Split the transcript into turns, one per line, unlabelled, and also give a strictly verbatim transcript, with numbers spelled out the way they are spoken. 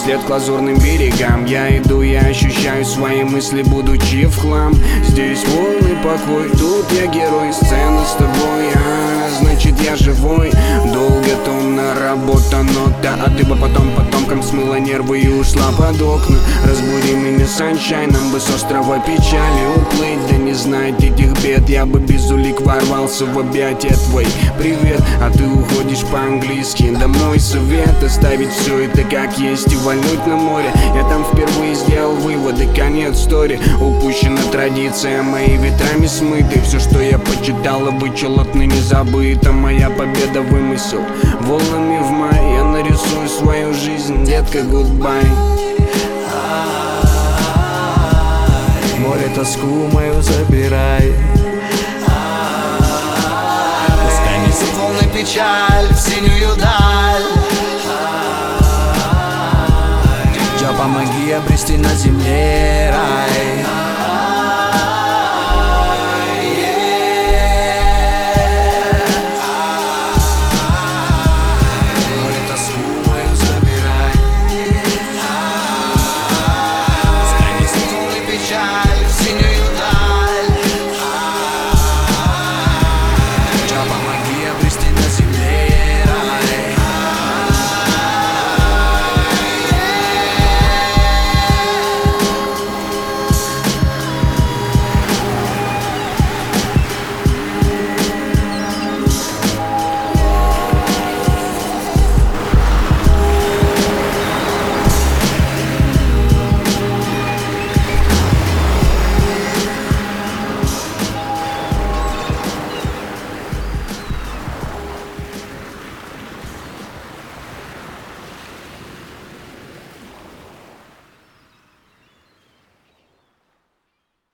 вслед к лазурным берегам. Я иду, я ощущаю свои мысли, будучи в хлам. Здесь волны покой, тут я герой, сцена с тобой, а значит я живой. Долго, томно, работа, нота, а ты бы потом потомкам смыла нервы и ушла под окна. Разбуди меня саншайном, бы с острова печали уплыть, да не знать этих бед. Я бы без улик ворвался в объятия твой привет, а ты уходишь по-английски. Да мой совет — оставить все это как есть и вальнуть на море. Я там впервые сделал выводы, конец стори. Упущена традиция, мои ветрами смыты. Все, что я почитал и вычел, отныне забыто. Моя победа — вымысел, волнами в май я нарисую свою жизнь, детка, гудбай.
Море, тоску мою забирай. Пускай несут волны печаль в синюю даль. Джа, помоги обрести на земле рай.